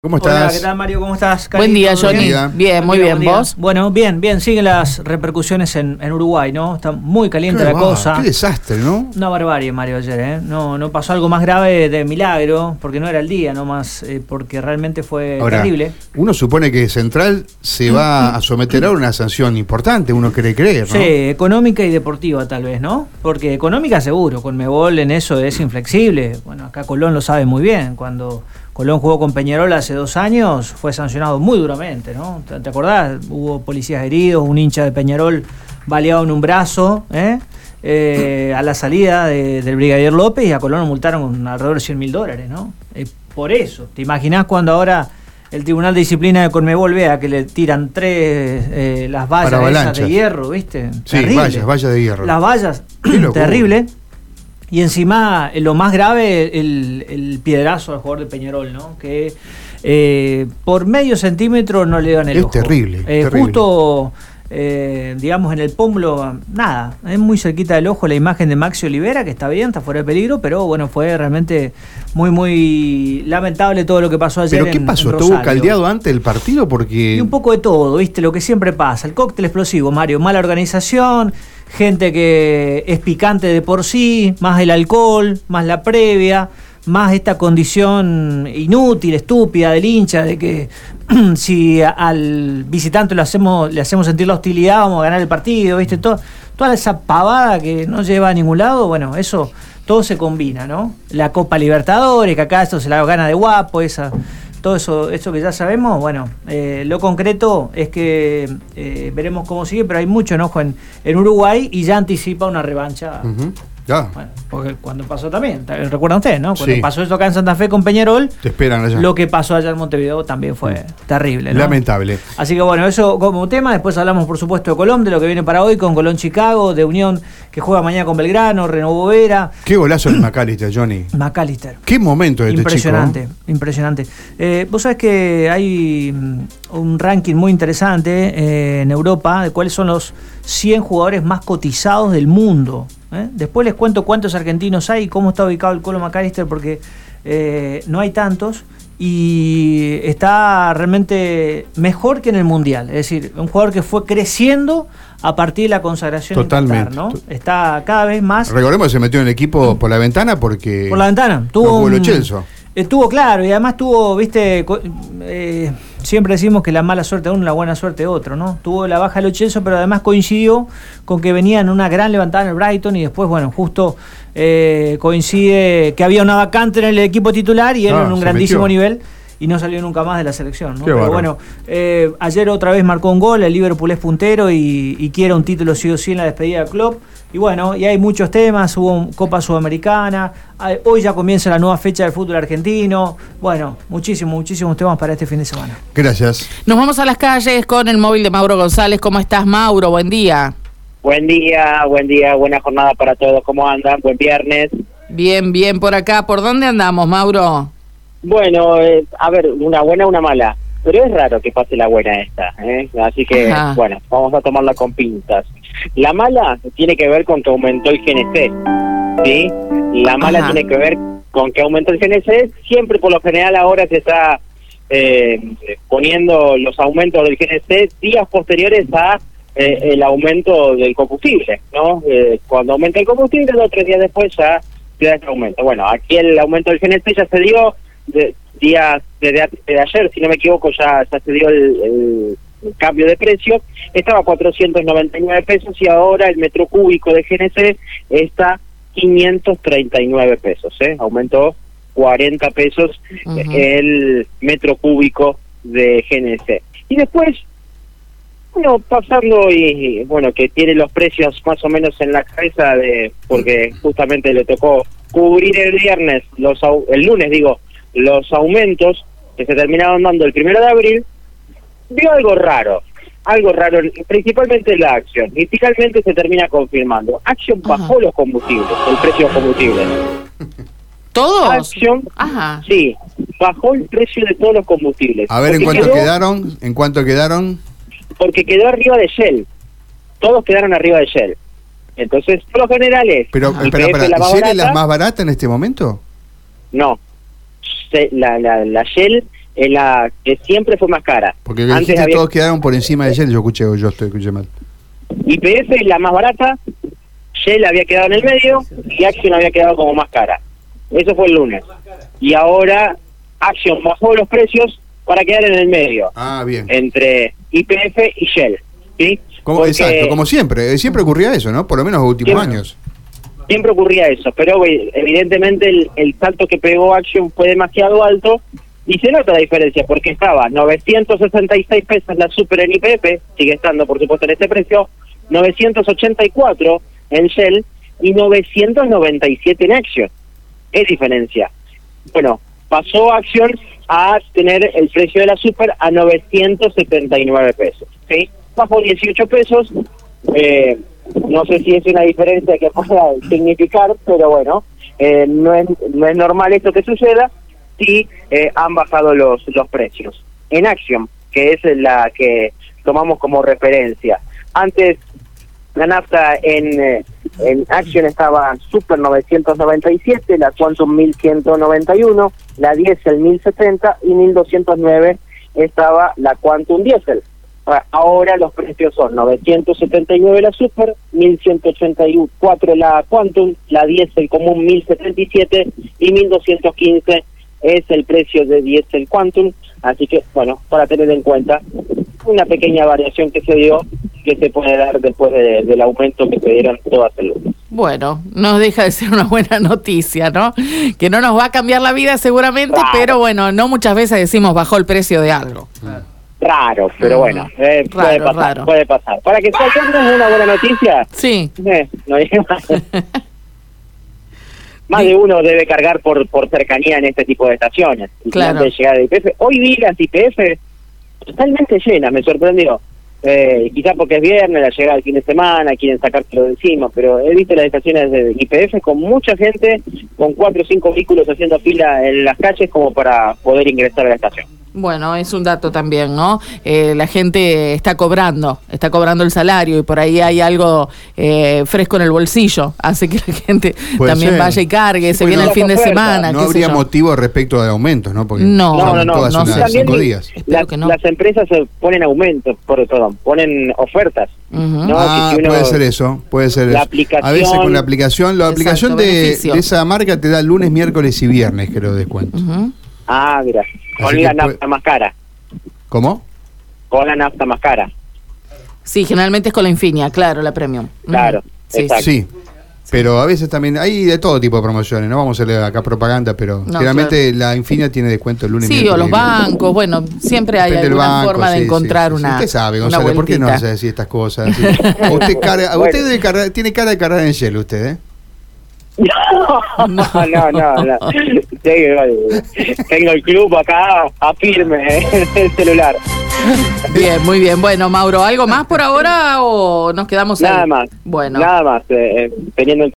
¿Cómo estás? Hola, ¿qué tal, Mario? ¿Cómo estás? Buen día, Johnny. Bien. Bien, muy bien. ¿Vos? Bueno, bien. Siguen las repercusiones en Uruguay, ¿no? Está muy caliente la cosa. Qué desastre, ¿no? Una barbarie, Mario, ayer, ¿eh? No pasó algo más grave de milagro, porque no era el día nomás, porque realmente fue terrible. Uno supone que Central se va a someter a una sanción importante, uno quiere creer, ¿no? Sí, económica y deportiva tal vez, ¿no? Porque económica seguro, Conmebol en eso es inflexible. Bueno, acá Colón lo sabe muy bien. Cuando Colón jugó con Peñarol hace 2 años, fue sancionado muy duramente, ¿no? ¿Te acordás? Hubo policías heridos, un hincha de Peñarol baleado en un brazo, a la salida del Brigadier López, y a Colón lo multaron con alrededor de $100.000, ¿no? Por eso, ¿te imaginás cuando ahora el Tribunal de Disciplina de Conmebol vea que le tiran las vallas esas de hierro, ¿viste? Sí, terrible. vallas de hierro. Las vallas, terrible. Y encima, lo más grave, el piedrazo al jugador de Peñarol, ¿no? Que por medio centímetro no le dan el ojo. Es terrible. Justo, digamos, en el pómulo, nada. Es muy cerquita del ojo la imagen de Maxi Olivera, que está bien, está fuera de peligro, pero bueno, fue realmente muy lamentable todo lo que pasó ayer. ¿Pero qué pasó? ¿Estuvo caldeado antes del partido? Porque... Y un poco de todo, ¿viste? Lo que siempre pasa. El cóctel explosivo, Mario. Mala organización, gente que es picante de por sí, más el alcohol, más la previa, más esta condición inútil, estúpida del hincha de que si al visitante le hacemos sentir la hostilidad, vamos a ganar el partido, ¿viste? Toda esa pavada que no lleva a ningún lado, bueno, eso todo se combina, ¿no? La Copa Libertadores, que acá esto se la gana de guapo, todo eso que ya sabemos. Bueno, lo concreto es que veremos cómo sigue, pero hay mucho enojo en Uruguay y ya anticipa una revancha. Ya. Bueno, porque cuando pasó también, recuerdan ustedes, ¿no? Cuando Sí. pasó esto acá en Santa Fe con Peñarol, Te esperan allá. lo que pasó allá en Montevideo también fue terrible, ¿no? Lamentable. Así que bueno, eso como tema. Después hablamos, por supuesto, de Colón, de lo que viene para hoy con Colón Chicago, de Unión que juega mañana con Belgrano, renovó Vera. Qué golazo el McAllister, Johnny. McAllister. Qué momento de este Impresionante, chico, ¿no? impresionante. Vos sabés que hay un ranking muy interesante en Europa de cuáles son los 100 jugadores más cotizados del mundo. Después les cuento cuántos argentinos hay y cómo está ubicado el Colo McAllister, porque no hay tantos y está realmente mejor que en el Mundial. Es decir, un jugador que fue creciendo a partir de la consagración en Qatar, ¿no? Está cada vez más... Recordemos que se metió en el equipo por la ventana porque... Por la ventana. Tuvo Lo Celso. Estuvo claro, y además tuvo, viste, siempre decimos que la mala suerte de uno, la buena suerte de otro, ¿no? Tuvo la baja de Lo Celso, pero además coincidió con que venía en una gran levantada en el Brighton y después, bueno, justo coincide que había una vacante en el equipo titular y él en un grandísimo nivel y no salió nunca más de la selección, ¿no? Pero bueno, ayer otra vez marcó un gol, el Liverpool es puntero y quiere un título sí o sí en la despedida del club. Y bueno, y hay muchos temas, hubo Copa Sudamericana, hoy ya comienza la nueva fecha del fútbol argentino. Bueno, muchísimos temas para este fin de semana. Gracias. Nos vamos a las calles con el móvil de Mauro González. ¿Cómo estás, Mauro? Buen día. Buen día, buena jornada para todos. ¿Cómo andan? Buen viernes. Bien por acá. ¿Por dónde andamos, Mauro? Bueno, a ver, una buena, una mala. Pero es raro que pase la buena esta, Así que, bueno, vamos a tomarla con pinzas. La mala tiene que ver con que aumentó el GNC, ¿sí? La mala tiene que ver con que aumentó el GNC. Siempre, por lo general, ahora se está poniendo los aumentos del GNC días posteriores a el aumento del combustible, ¿no? Cuando aumenta el combustible, 2 o 3 días después ya se da ese aumento. Bueno, aquí el aumento del GNC ya se dio días desde ayer, si no me equivoco, ya se dio el cambio de precio. Estaba a 499 pesos y ahora el metro cúbico de GNC está 539 pesos, aumentó 40 pesos el metro cúbico de GNC. Y después, bueno, pasando y bueno, que tiene los precios más o menos en la cabeza porque justamente le tocó cubrir el lunes, los aumentos que se terminaron dando el 1 de abril, vio algo raro, principalmente la Action. Inicialmente se termina confirmando. Action bajó los combustibles, el precio de los combustibles. ¿Todos? Action, sí, bajó el precio de todos los combustibles. A ver, ¿en cuánto quedaron? Porque quedó arriba de Shell. Todos quedaron arriba de Shell. Entonces, por lo general es... Pero, ¿Shell es la más barata en este momento? No. La Shell en la que siempre fue más cara. Porque dijiste todos quedaron por encima de Shell, yo escuché mal. YPF es la más barata, Shell había quedado en el medio y Action había quedado como más cara. Eso fue el lunes. Y ahora Action bajó los precios para quedar en el medio. Ah, bien. Entre YPF y Shell, ¿sí? Exacto, como siempre. Siempre ocurría eso, ¿no? Por lo menos en los últimos años. Siempre ocurría eso, pero evidentemente el salto que pegó Action fue demasiado alto y se nota la diferencia, porque estaba 966 pesos la Super en YPF, sigue estando por supuesto en ese precio, 984 en Shell y 997 en Action. ¿Qué diferencia? Bueno, pasó Action a tener el precio de la Super a 979 pesos, ¿sí? Bajó 18 pesos, no sé si es una diferencia que pueda significar, pero bueno, no es normal esto que suceda, sí han bajado los precios. En Action, que es la que tomamos como referencia, antes la nafta en Action estaba Super 997, la Quantum 1191, la Diesel 1070 y 1209 estaba la Quantum Diesel. Ahora los precios son 979 la Super, 1184 la Quantum, la Diesel común 1077 y 1215 es el precio de Diesel Quantum. Así que, bueno, para tener en cuenta una pequeña variación que se dio, que se puede dar después del aumento que se dieron todas el lunes. Bueno, no deja de ser una buena noticia, ¿no? Que no nos va a cambiar la vida seguramente, claro. Pero bueno, no muchas veces decimos bajó el precio de algo. Raro, pero bueno, raro. Puede pasar. Para que sea una buena noticia, sí. No dije más. Más de uno debe cargar por cercanía en este tipo de estaciones. Claro. Antes de llegar a YPF. Hoy vi las YPF totalmente llenas, me sorprendió. Quizás porque es viernes, la llegada del fin de semana, quieren sacárselo de encima, pero he visto las estaciones de YPF con mucha gente, con 4 o 5 vehículos haciendo fila en las calles como para poder ingresar a la estación. Bueno, es un dato también, ¿no? La gente está cobrando el salario y por ahí hay algo fresco en el bolsillo, hace que la gente también vaya y cargue, se viene el fin de semana. No habría motivo respecto de aumentos, ¿no? Porque no, todas unas 5 días. Las empresas ponen aumentos, ponen ofertas. ¿no? Puede ser eso, puede ser eso. A veces con la aplicación, de esa marca te da lunes, miércoles y viernes, creo, descuento. Mira, con la nafta más cara. ¿Cómo? Con la nafta más cara. Sí, generalmente es con la Infinia, claro, la Premium. Claro, exacto. Sí, pero a veces también hay de todo tipo de promociones, no vamos a hacer acá propaganda, pero generalmente la Infinia tiene descuento el lunes. Sí, o los bancos, bueno, siempre hay alguna forma de encontrar una. Usted sabe, Gonzalo, ¿por qué no hace decir estas cosas? Usted tiene cara de cargar en Shell, usted, No. Tengo el club acá a firme en el celular. Bien, muy bien. Bueno, Mauro, ¿algo más por ahora o nos quedamos ahí? Nada más. Bueno. Nada más. Teniendo en